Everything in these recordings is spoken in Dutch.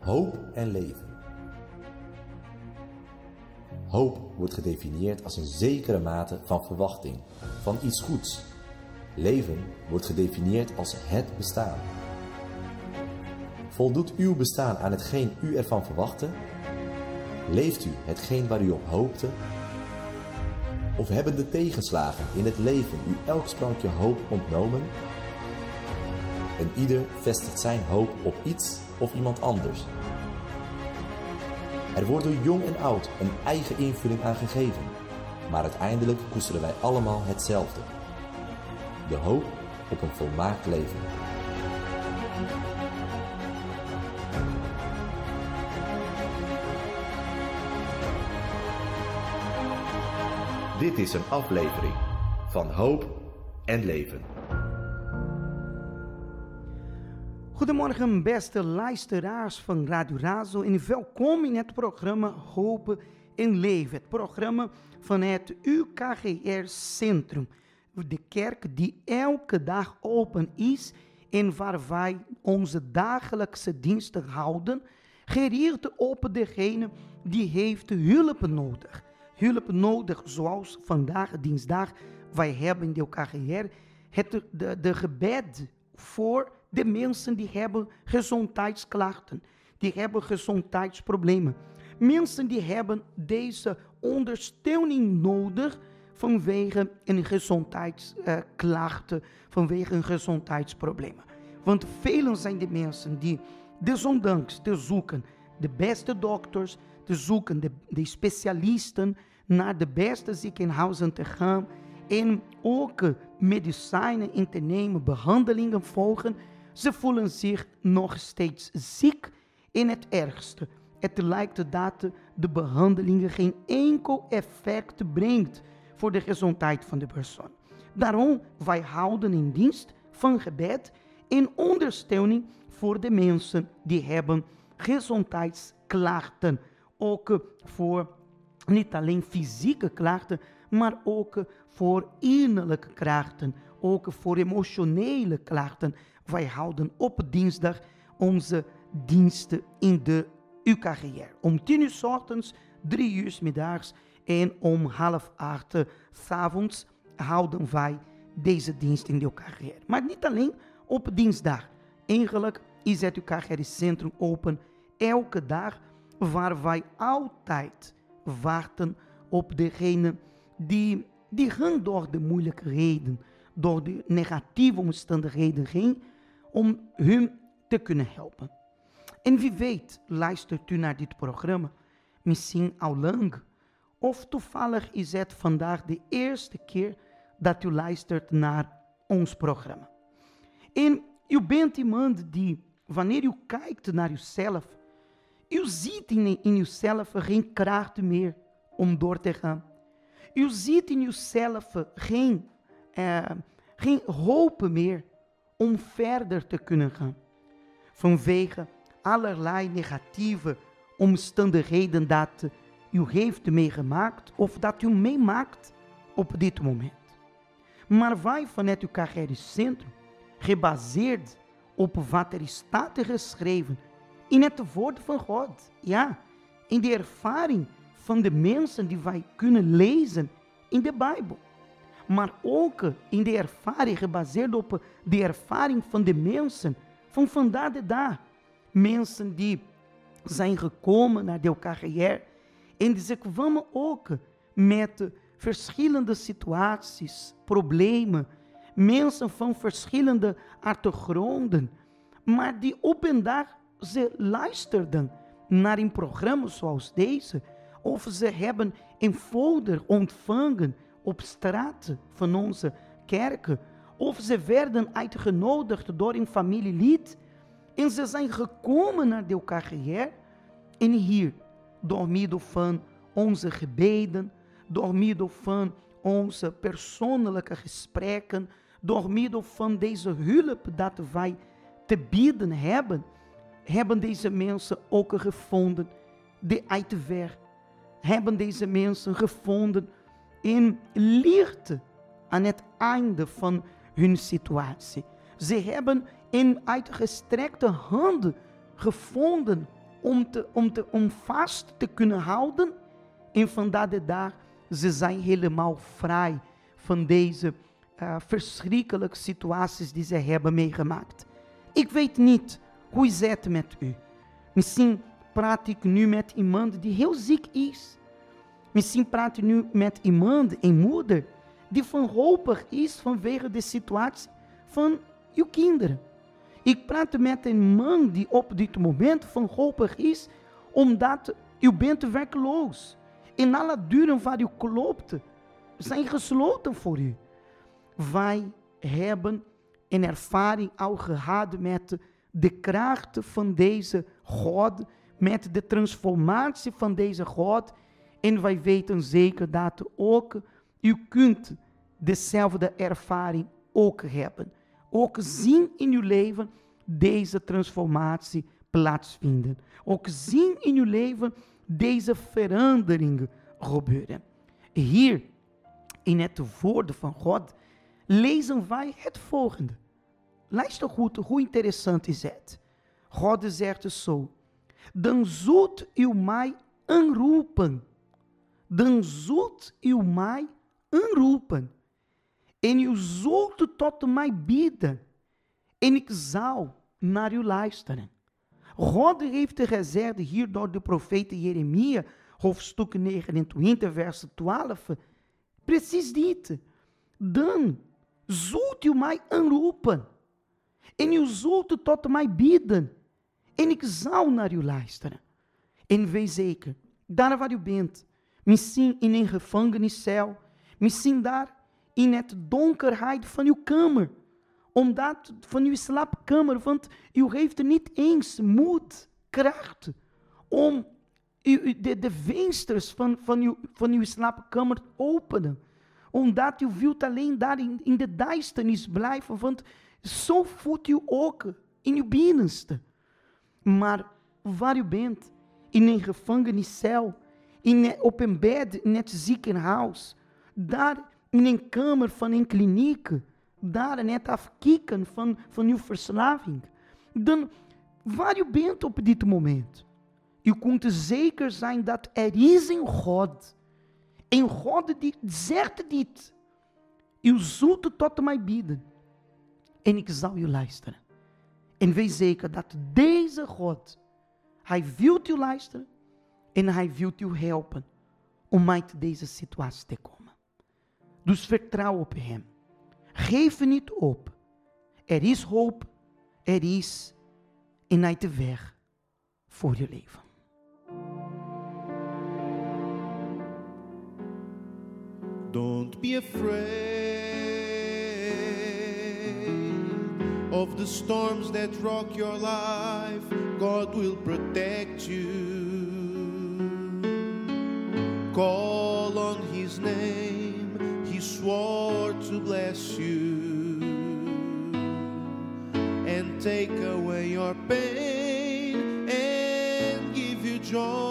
Hoop en leven. Hoop wordt gedefinieerd als een zekere mate van verwachting, van iets goeds. Leven wordt gedefinieerd als het bestaan. Voldoet uw bestaan aan hetgeen u ervan verwachtte? Leeft u hetgeen waar u op hoopte? Of hebben de tegenslagen in het leven u elk sprankje hoop ontnomen? En ieder vestigt zijn hoop op iets of iemand anders. Er wordt door jong en oud een eigen invulling aan gegeven, maar uiteindelijk koesteren wij allemaal hetzelfde: de hoop op een volmaakt leven. Dit is een aflevering van Hoop en Leven. Goedemorgen beste luisteraars van Radio Razo en welkom in het programma Hoop en Leven. Het programma van het UKGR Centrum. De kerk die elke dag open is en waar wij onze dagelijkse diensten houden, gericht op degene die heeft hulp nodig. Hulp nodig zoals vandaag, dinsdag, wij hebben in de UKGR de gebed voor de mensen die hebben gezondheidsklachten, die hebben gezondheidsproblemen. Mensen die hebben deze ondersteuning nodig vanwege een gezondheidsklachten, vanwege een gezondheidsproblemen. Want velen zijn de mensen die desondanks te zoeken de beste dokters, te zoeken de specialisten, naar de beste ziekenhuizen te gaan en ook medicijnen in te nemen, behandelingen volgen. Ze voelen zich nog steeds ziek in het ergste. Het lijkt dat de behandelingen geen enkel effect brengt voor de gezondheid van de persoon. Daarom wij houden in dienst van gebed en ondersteuning voor de mensen die hebben gezondheidsklachten. Ook voor niet alleen fysieke klachten, maar ook voor innerlijke klachten, ook voor emotionele klachten. Wij houden op dinsdag onze diensten in de UKGR. Om 10 uur 's ochtends, 3 uur 's middags en om 7:30 's avonds houden wij deze dienst in de UKGR. Maar niet alleen op dinsdag. Eigenlijk is het UKGR Centrum open elke dag, waar wij altijd wachten op degene die gaan door de moeilijkheden, door de negatieve omstandigheden heen, om hun te kunnen helpen. En wie weet, luistert u naar dit programma misschien al lang, of toevallig is het vandaag de eerste keer dat u luistert naar ons programma. En u bent iemand die, wanneer u kijkt naar uzelf, u ziet in uzelf geen kracht meer om door te gaan. U ziet in uzelf geen hoop meer om verder te kunnen gaan. Vanwege allerlei negatieve omstandigheden dat u heeft meegemaakt of dat u meemaakt op dit moment. Maar wij van het UKGR Centrum, gebaseerd op wat er staat geschreven in het woord van God, ja, in de ervaring van de mensen die wij kunnen lezen in de Bijbel. Maar ook in de ervaring, gebaseerd op de ervaring van de mensen van vandaag de dag. Mensen die zijn gekomen naar de UKGR en ze kwamen ook met verschillende situaties, problemen. Mensen van verschillende achtergronden, maar die op een dag ze luisterden naar een programma zoals deze, of ze hebben eenvoudig ontvangen op straat van onze kerken, of ze werden uitgenodigd door een familielid en ze zijn gekomen naar de UKGR en hier, door middel van onze gebeden, door middel van onze persoonlijke gesprekken, door middel van deze hulp dat wij te bieden hebben deze mensen ook gevonden de uitweg. Hebben deze mensen gevonden in licht aan het einde van hun situatie. Ze hebben een uitgestrekte hand gevonden om vast te kunnen houden. En vandaag de dag, ze zijn helemaal vrij van deze verschrikkelijke situaties die ze hebben meegemaakt. Ik weet niet, hoe is het met u? Misschien praat ik nu met iemand die heel ziek is. Misschien praat u nu met iemand, een moeder, die wanhopig is vanwege de situatie van uw kinderen. Ik praat met een man die op dit moment wanhopig is, omdat u bent werkloos. En alle deuren waar u klopt, zijn gesloten voor u. Wij hebben een ervaring al gehad met de kracht van deze God, met de transformatie van deze God. En wij weten zeker dat ook u kunt dezelfde ervaring ook hebben. Ook zien in uw leven deze transformatie plaatsvinden. Ook zien in uw leven deze veranderingen gebeuren. Hier in het woord van God lezen wij het volgende. Luister goed, hoe interessant is het. God zegt zo: dan zult u mij aanroepen. Dan zult u mij aanroepen. En u zult tot mij bidden. En ik zal naar u luisteren. God heeft gezegd hier door de profeet Jeremia, hoofdstuk 29, vers 12. Precies dit. Dan zult u mij aanroepen. En u zult tot mij bidden. En ik zal naar u luisteren. En wees zeker, daar waar u bent, misschien in een gevangeniscel, misschien daar in het donkerheid van uw kamer, omdat van uw slaapkamer, want u heeft niet eens moed, kracht, om de vensters van uw slaapkamer te openen, omdat u wilt alleen daar in de duisternis blijven, want zo voelt u ook in uw binnenste. Maar waar u bent, in een gevangeniscel, op een bed in het ziekenhuis, daar in een kamer van een kliniek, daar net afkicken van uw verslaving, dan waar u bent op dit moment, u kunt zeker zijn dat er is een God die zegt dit: u zult tot mij bidden en ik zal u luisteren. En wees zeker dat deze God, hij wil u luisteren en hij wil u helpen om uit deze situatie te komen. Dus vertrouw op hem. Geef niet op. Er is hoop, er is een uit de weg voor je leven. Don't be afraid of the storms that rock your life. God will protect you. Call on his name. He swore to bless you and take away your pain and give you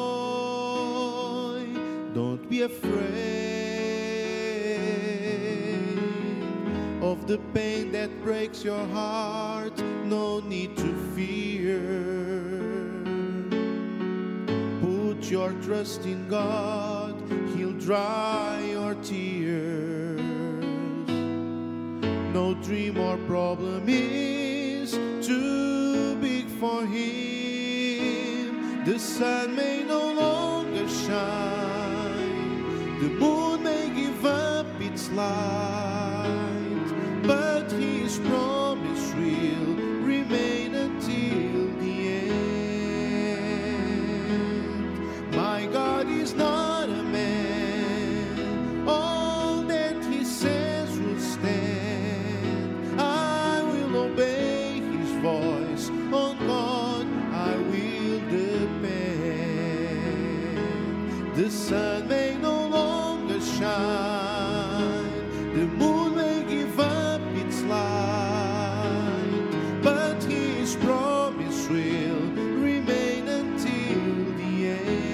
joy. Don't be afraid of the pain that breaks your heart. No need to fear. Put your trust in God. He'll dry your tears. No dream or problem is too big for him. The sun may no longer shine. The moon may give up its light, but his promise will remain until the end. My God is not a man. All that he says will stand. I will obey his voice. On God I will depend. The sun may no longer shine. The moon may give up its light, but his promise will remain until the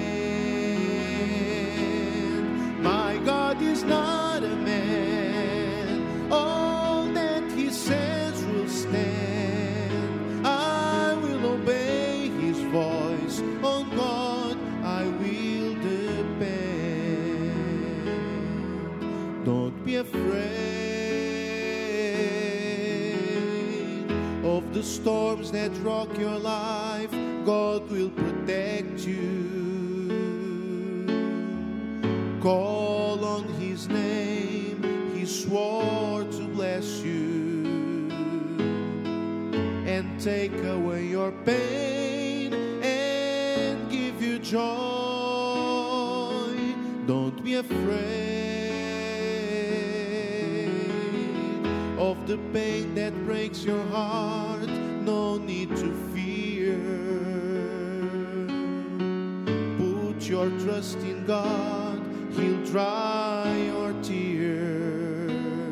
end. My God is not a man. All that he says will stand. I will obey his voice. the storms that rock your life, God will protect you. Call on His name, He swore to bless you and take away your pain and give you joy. Don't be afraid of the pain that breaks your heart, no need to fear. Put your trust in God, He'll dry your tears.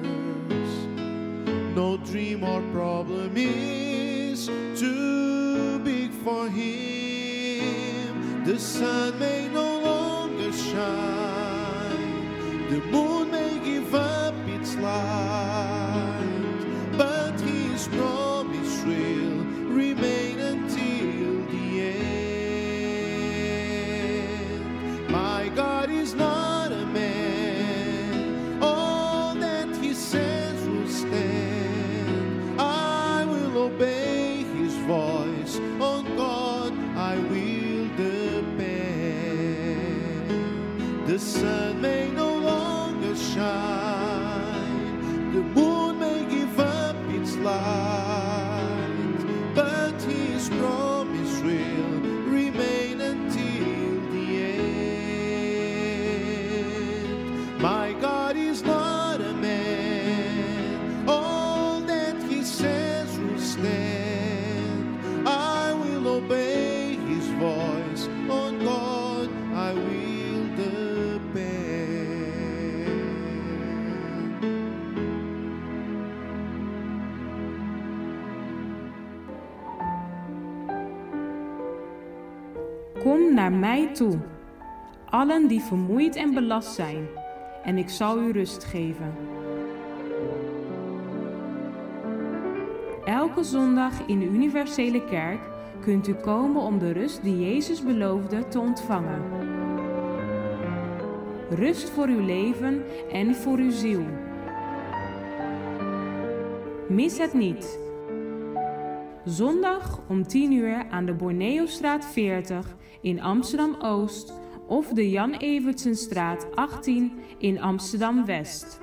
No dream or problem is too big for Him. The sun may no longer shine, the moon may give up its light, but His promise will remain until the end. My God is not a man, all that He says will stand. I will obey His voice, on God I will depend. The sun may no longer shine, the moon may give up its light, but His promise will remain until the end. My God is not a man, all that He says will stand. I will obey His voice, on God I will depend. Kom naar mij toe, allen die vermoeid en belast zijn, en ik zal u rust geven. Elke zondag in de Universele Kerk kunt u komen om de rust die Jezus beloofde te ontvangen. Rust voor uw leven en voor uw ziel. Mis het niet. Zondag om 10 uur aan de Borneostraat 40 in Amsterdam-Oost of de Jan Evertsenstraat 18 in Amsterdam-West.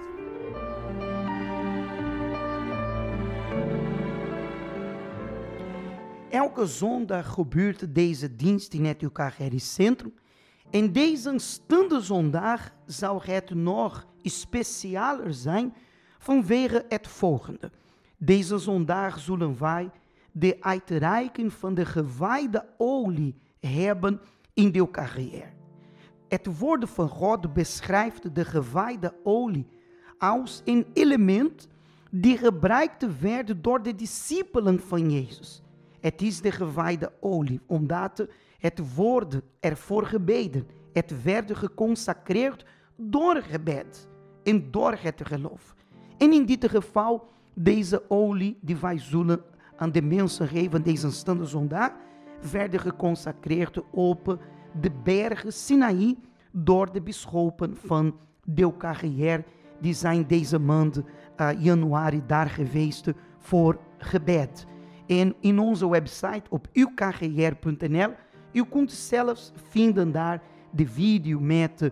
Elke zondag gebeurt deze dienst in het Eucharistisch Centrum. En deze stande zondag zou het nog specialer zijn vanwege het volgende. Deze zondag zullen wij de uitreiking van de gewijde olie hebben in de Eucharistie. Het woord van God beschrijft de gewijde olie als een element die gebruikt werd door de discipelen van Jezus. Het is de gewijde olie, omdat het woord ervoor gebeden. Het werd geconsacreerd door gebed en door het geloof. En in dit geval, deze olie die wij zullen aan de mensen geven, deze stande zondag, werd geconsacreerd op de berg Sinaï door de bisschoppen van de Eucharistie. Die zijn deze maand januari daar geweest voor gebed. En in onze website op ukgr.nl, u kunt zelfs vinden daar de video met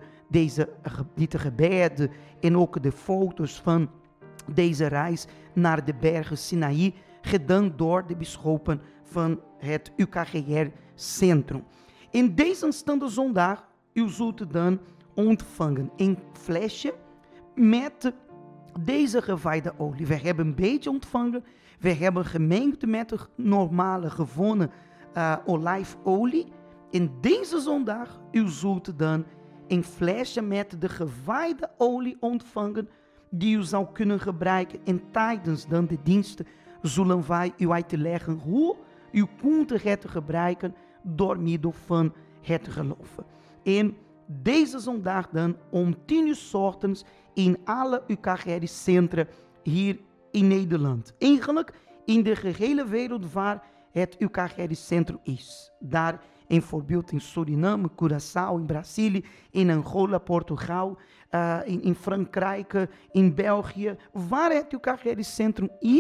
dit gebed en ook de foto's van deze reis naar de bergen Sinaï, gedaan door de bisschoppen van het Eucharistie Centrum. In deze stande zondag, u zult dan ontvangen een flesje met deze gewijde olie. We hebben een beetje ontvangen. We hebben gemengd met de normale, gewone olijfolie. In deze zondag, u zult dan een flesje met de gewijde olie ontvangen, die u zou kunnen gebruiken. En tijdens dan de diensten zullen wij u uitleggen hoe u kunt het gebruiken door middel van het geloof. En deze zondag dan om 10 uur 's ochtends in alle Eucharistie-centra hier in Nederland. Eigenlijk in de gehele wereld waar het Eucharistie-centrum is. Daar in voorbeeld in Suriname, Curaçao, in Brazilië, in Angola, Portugal, in Frankrijk, in België. Waar het Eucharistie-centrum is,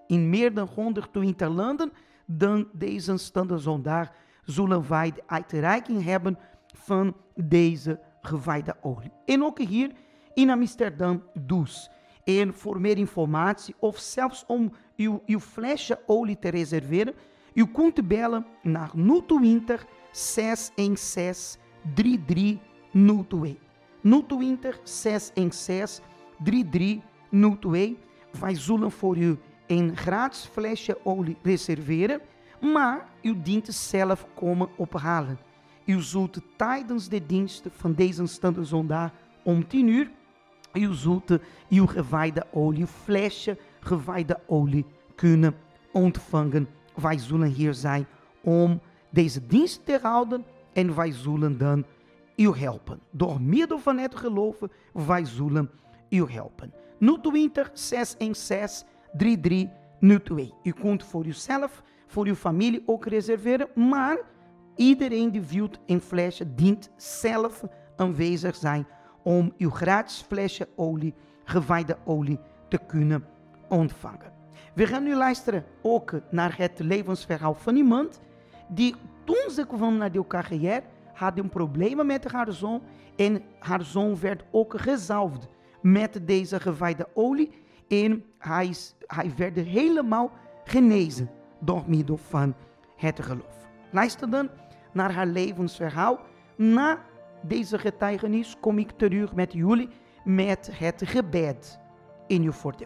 in meer dan 120 landen, dan deze standen zondag zullen wij de uitreiking hebben van deze gewijde olie. En ook hier in Amsterdam dus. En voor meer informatie of zelfs om uw flesje olie te reserveren, u kunt bellen naar 020 616 3302. 020 616 3302. Wij zullen voor u een gratis flesje olie reserveren, maar u dient zelf komen ophalen. U zult tijdens de dienst van deze standen zondag om 10 uur, u zult uw gewijde olie, flesje gewijde olie kunnen ontvangen. Wij zullen hier zijn om deze dienst te houden en wij zullen dan u helpen. Door middel van het geloven, wij zullen u helpen. 020 616 3302. U kunt voor uzelf, voor uw familie ook reserveren, maar iedereen die wilt een flesje dient zelf aanwezig zijn om uw gratis flesje olie, gewijde olie, te kunnen ontvangen. We gaan nu luisteren ook naar het levensverhaal van iemand die toen ze kwam naar de KGR had een probleem met haar zoon en haar zoon werd ook gezalfd met deze gewijde olie en hij werd helemaal genezen door middel van het geloof. Luister dan naar haar levensverhaal. Na deze getuigenis kom ik terug met jullie met het gebed in uw voordeel.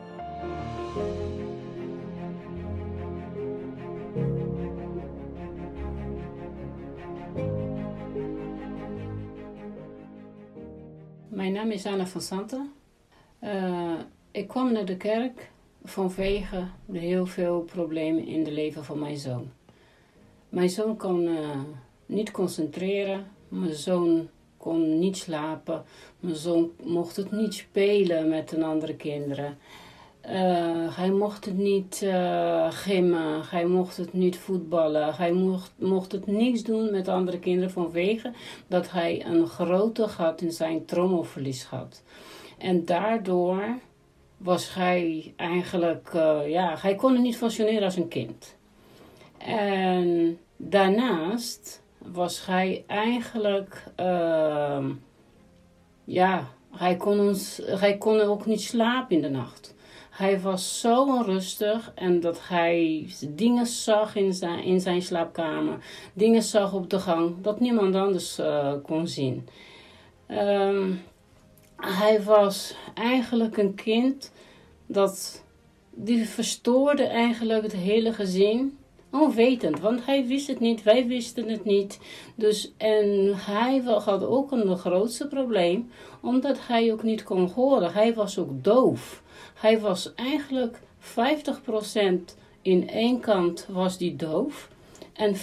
Mijn naam is Anna van Santen. Ik kwam naar de kerk vanwege de heel veel problemen in het leven van mijn zoon. Mijn zoon kon niet concentreren, mijn zoon kon niet slapen, mijn zoon mocht het niet spelen met de andere kinderen. Hij mocht het niet gymmen, hij mocht het niet voetballen, hij mocht het niks doen met andere kinderen vanwege dat hij een grote gat in zijn trommelvlies had. En daardoor was hij eigenlijk, hij kon niet functioneren als een kind. En daarnaast was hij eigenlijk, hij kon ook niet slapen in de nacht. Hij was zo onrustig en dat hij dingen zag in zijn slaapkamer, dingen zag op de gang, dat niemand anders kon zien. Hij was eigenlijk een kind die verstoorde eigenlijk het hele gezin, onwetend, want hij wist het niet, wij wisten het niet. Dus, en hij had ook een grootste probleem, omdat hij ook niet kon horen. Hij was ook doof. Hij was eigenlijk 50% in één kant was die doof en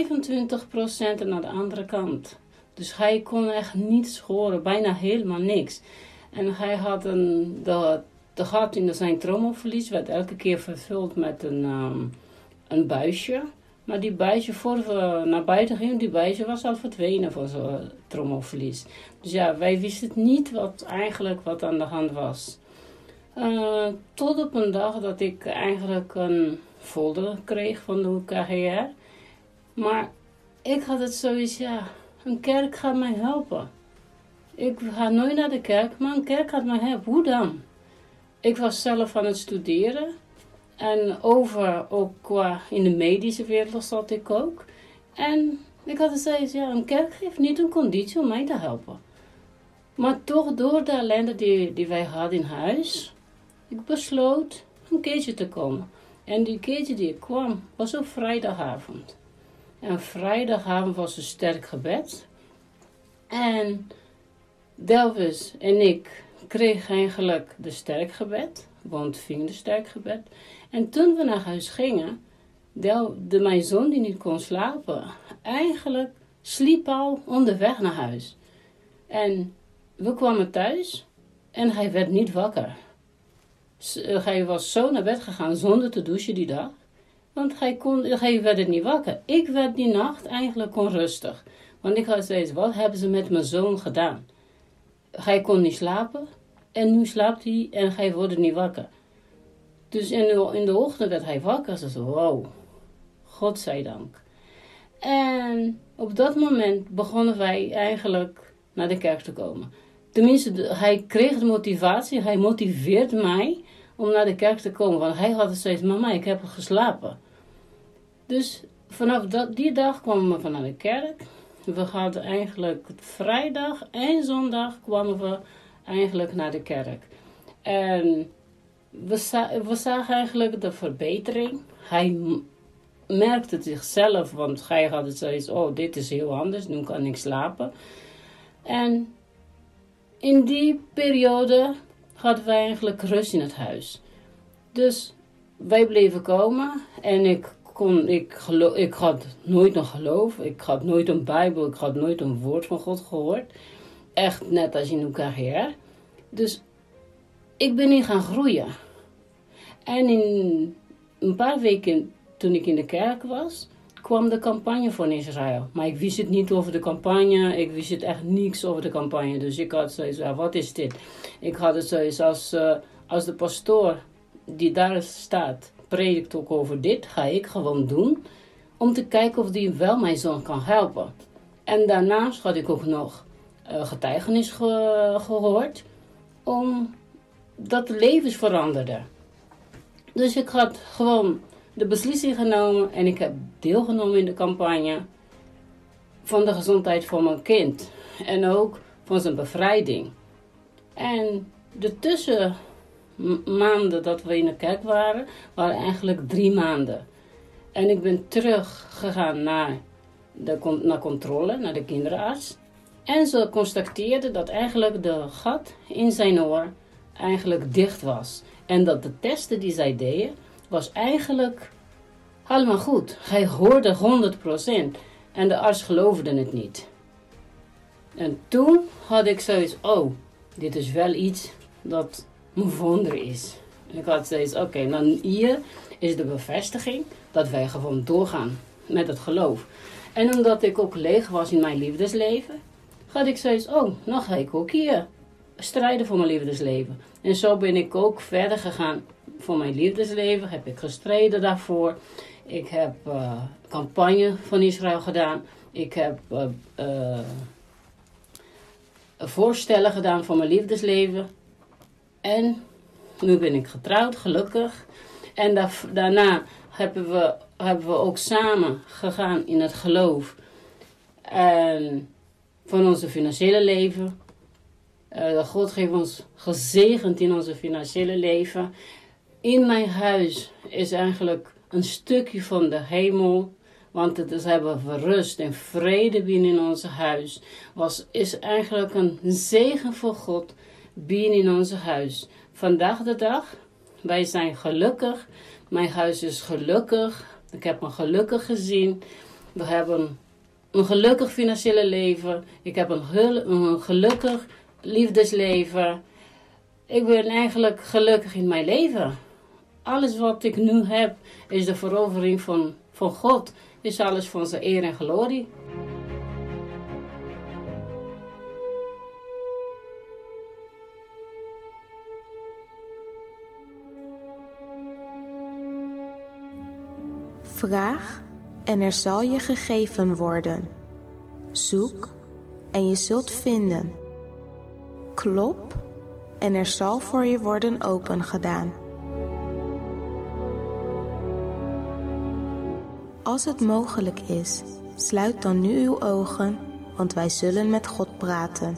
25% aan de andere kant. Dus hij kon echt niets horen, bijna helemaal niks. En hij had de gat in zijn trommelvlies werd elke keer vervuld met een buisje. Maar die buisje, voor we naar buiten gingen, die buisje was al verdwenen van zijn trommelvlies. Dus ja, wij wisten niet wat aan de hand was. Tot op een dag dat ik eigenlijk een folder kreeg van de KGR. Maar ik had het zoiets, een kerk gaat mij helpen. Ik ga nooit naar de kerk, maar een kerk gaat mij helpen. Hoe dan? Ik was zelf aan het studeren. En in de medische wereld zat ik ook. En ik had gezegd, een kerk heeft niet een conditie om mij te helpen. Maar toch door de ellende die wij hadden in huis, ik besloot een keertje te komen. En die keertje die ik kwam, was op vrijdagavond. En vrijdagavond was een sterk gebed. En Delvis en ik kregen eigenlijk de sterkgebed, ontving de sterkgebed. En toen we naar huis gingen, mijn zoon die niet kon slapen, eigenlijk sliep al onderweg naar huis. En we kwamen thuis en hij werd niet wakker. Hij was zo naar bed gegaan zonder te douchen die dag, want hij werd niet wakker. Ik werd die nacht eigenlijk onrustig, want ik had gezegd, wat hebben ze met mijn zoon gedaan? Hij kon niet slapen en nu slaapt hij en hij wordt niet wakker. Dus in de ochtend werd hij wakker. Ze zei, wow, godzijdank. En op dat moment begonnen wij eigenlijk naar de kerk te komen. Tenminste, hij kreeg de motivatie, hij motiveerde mij om naar de kerk te komen. Want hij had steeds, mama, ik heb geslapen. Dus vanaf die dag kwamen we naar de kerk. We hadden eigenlijk vrijdag en zondag kwamen we eigenlijk naar de kerk. En we zagen eigenlijk de verbetering. Hij merkte het zichzelf, want hij had het zoiets, oh, dit is heel anders, nu kan ik slapen. En in die periode hadden wij eigenlijk rust in het huis. Dus wij bleven komen en ik had nooit een geloof, ik had nooit een Bijbel, ik had nooit een woord van God gehoord. Echt net als in uw carrière. Dus ik ben niet gaan groeien. En in een paar weken toen ik in de kerk was, kwam de campagne van Israël. Maar ik wist het niet over de campagne. Ik wist het echt niks over de campagne. Dus ik had zoiets, wat is dit? Ik had het zoiets als de pastoor die daar staat, predikt ook over dit, ga ik gewoon doen. Om te kijken of die wel mijn zoon kan helpen. En daarnaast had ik ook nog getuigenis gehoord. Omdat de levens veranderden. Dus ik had gewoon de beslissing genomen en ik heb deelgenomen in de campagne van de gezondheid van mijn kind. En ook van zijn bevrijding. En de tussenmaanden dat we in de kerk waren eigenlijk 3 maanden. En ik ben teruggegaan naar controle, naar de kinderarts. En ze constateerde dat eigenlijk de gat in zijn oor eigenlijk dicht was. En dat de testen die zij deden, was eigenlijk allemaal goed. Hij hoorde 100%. En de arts geloofde het niet. En toen had ik zoiets, oh, dit is wel iets dat een wonder is. En ik had zoiets, oké, dan hier is de bevestiging dat wij gewoon doorgaan met het geloof. En omdat ik ook leeg was in mijn liefdesleven, had ik zoiets, oh, dan ga ik ook hier strijden voor mijn liefdesleven. En zo ben ik ook verder gegaan voor mijn liefdesleven. Heb ik gestreden daarvoor. Ik heb campagne van Israël gedaan. Ik heb voorstellen gedaan voor mijn liefdesleven. En nu ben ik getrouwd, gelukkig. En daarna hebben we ook samen gegaan in het geloof. En van onze financiële leven. God heeft ons gezegend in onze financiële leven. In mijn huis is eigenlijk een stukje van de hemel. Want het hebben we rust en vrede binnen ons huis. Is eigenlijk een zegen voor God binnen in ons huis. Vandaag de dag, wij zijn gelukkig. Mijn huis is gelukkig. Ik heb een gelukkig gezin. We hebben een gelukkig financiële leven. Ik heb een gelukkig liefdesleven. Ik ben eigenlijk gelukkig in mijn leven. Alles wat ik nu heb is de verovering van God. Is alles van zijn eer en glorie. Vraag en er zal je gegeven worden. Zoek en je zult vinden. Klop en er zal voor je worden opengedaan. Als het mogelijk is, sluit dan nu uw ogen, want wij zullen met God praten.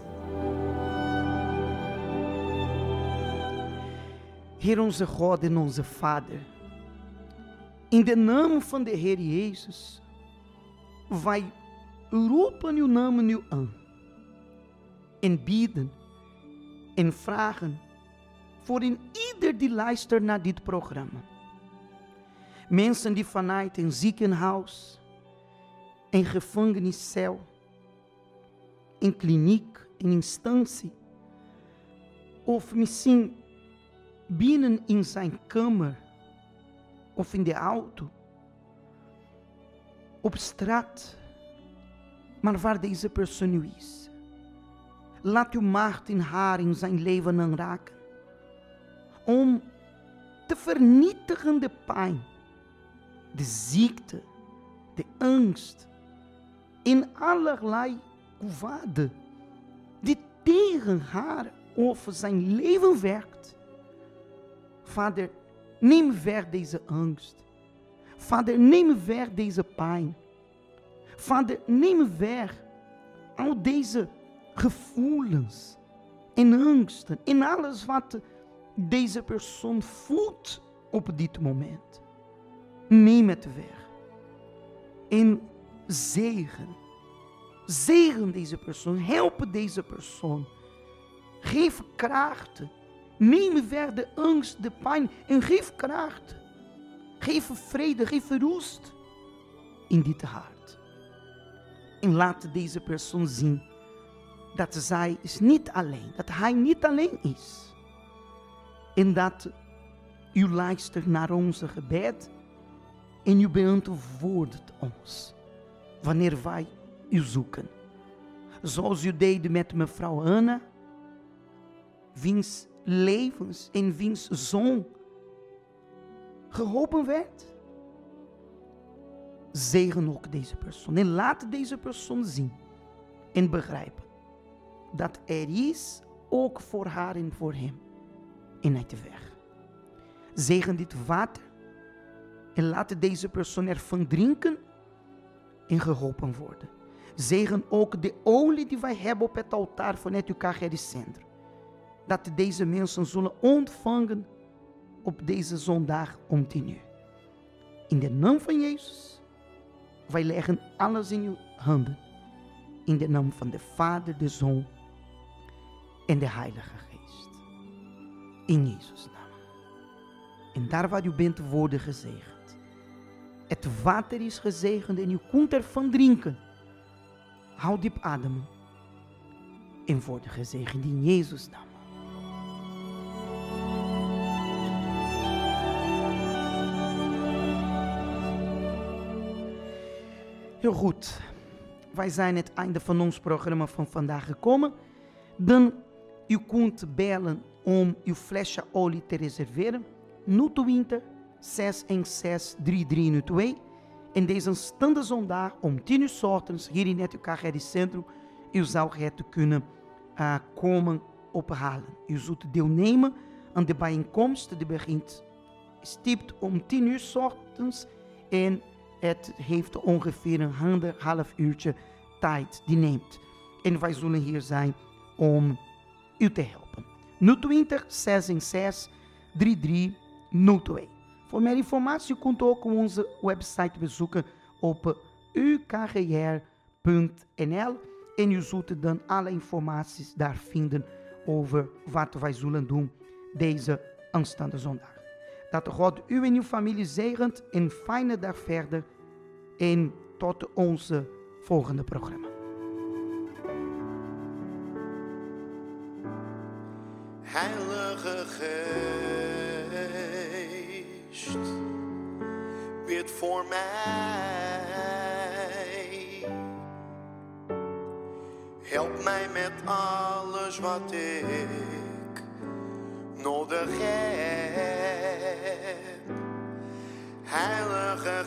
Heer onze God en onze Vader, in de naam van de Heer Jezus, wij roepen uw naam nu aan. En bieden en vragen voor ieder die luistert naar dit programma. Mensen die vanuit een ziekenhuis, een gevangeniscel, een kliniek, een instantie, of misschien binnen in zijn kamer, of in de auto, op straat, maar waar deze persoon nu is. Laat uw macht in haar in zijn leven aanraken, om te vernietigende pijn, de ziekte, de angst en allerlei kwade die tegen haar of zijn leven werkt. Vader, neem weg deze angst. Vader, neem weg deze pijn. Vader, neem weg al deze gevoelens en angsten en alles wat deze persoon voelt op dit moment. Neem het weg. En zegen deze persoon. Help deze persoon. Geef kracht. Neem weg de angst, de pijn en geef kracht. Geef vrede, geef rust in dit hart. En laat deze persoon zien dat zij is niet alleen, dat hij niet alleen is. En dat u luistert naar onze gebed en u beantwoordt ons wanneer wij u zoeken. Zoals u deed met mevrouw Anna, wiens levens en wiens zoon geholpen werd. Zegen ook deze persoon en laat deze persoon zien en begrijpen dat er is ook voor haar en voor hem een uitweg. Zegen dit water en laat deze persoon ervan drinken en geholpen worden. Zegen ook de olie die wij hebben op het altaar vanuit uw KGR-centrum. Dat deze mensen zullen ontvangen op deze zondag om 10:00. In de naam van Jezus, wij leggen alles in uw handen. In de naam van de Vader, de Zoon en de Heilige Geest. In Jezus' naam. En daar waar u bent worden gezegend. Het water is gezegend en u kunt ervan drinken. Houd diep ademen. En word gezegend in Jezus' naam. Heel goed. Wij zijn het einde van ons programma van vandaag gekomen. Dan u kunt bellen om uw flesje olie te reserveren. 020 616 3302. En deze staande zondag om 10:00 's ochtends hier in het KGR-centrum. U zou het kunnen komen ophalen. U zult deelnemen aan de bijeenkomst. Die begint stipt om 10:00 's ochtends. En het heeft ongeveer een half uurtje tijd die neemt. En wij zullen hier zijn om u te helpen. 020 616 3302. Voor meer informatie kunt u ook onze website bezoeken op ukgr.nl. En u zult dan alle informaties daar vinden over wat wij zullen doen deze aanstaande zondag. Dat God u en uw familie zegent. Een fijne dag verder. En tot onze volgende programma. Heilige Geest, bid voor mij. Help mij met alles wat ik nodig heb. Heilige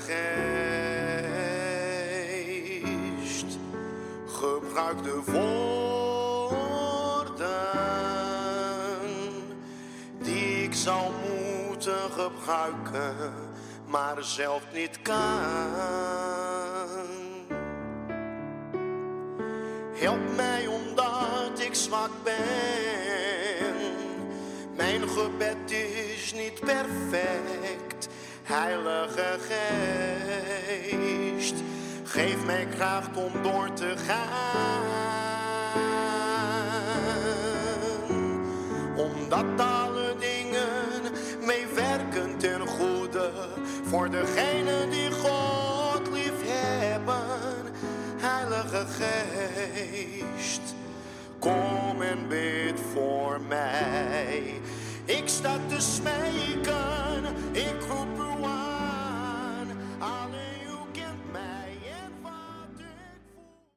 Geest, gebruik de woorden die ik zou moeten gebruiken, maar zelf niet kan. Help mij omdat ik zwak ben. Mijn gebed is niet perfect. Heilige Geest, geef mij kracht om door te gaan. Omdat alle dingen meewerken ten goede voor degenen die God lief hebben. Heilige Geest, kom en bid voor mij. Ik sta te smeken, ik roep u aan.